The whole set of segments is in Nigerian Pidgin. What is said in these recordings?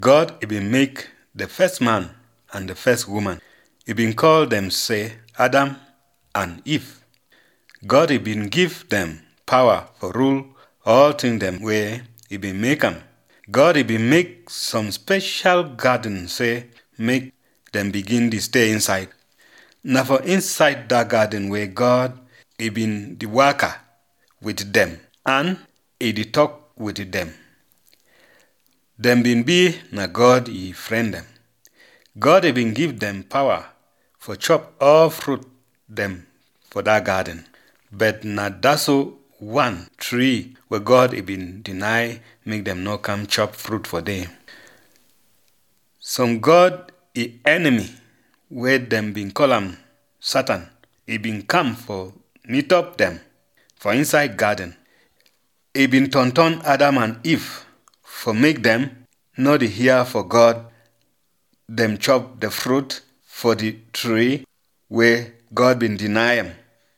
God he been make the first man and the first woman. He been call them, say, Adam and Eve. God he been give them power for rule all things them where he been make them. God he been make some special garden, say, make them begin to stay inside. Now for inside that garden where God he been the worker with them and he the talk with them. Them been be na God he friend them. God he been give them power for chop all fruit them for that garden. But na that's so one tree where God he been deny make them not come chop fruit for them. Some God he enemy where them been call him Satan, he been come for meet up them for inside garden. He been turn Adam and Eve for make them not hear for God, them chop the fruit for the tree where God been deny them.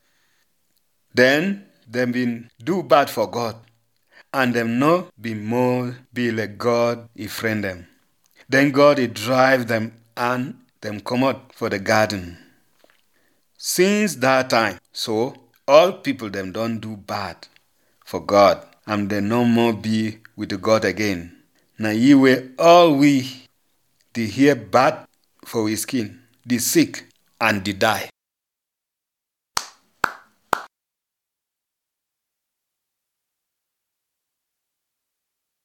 Then them been do bad for God, and them no be more be like God he friend them. Then God he drive them and them come out for the garden. Since that time, so all people them don't do bad for God, and they no more be with God again. Now ye were all we the hear bad for his skin, the sick and the die.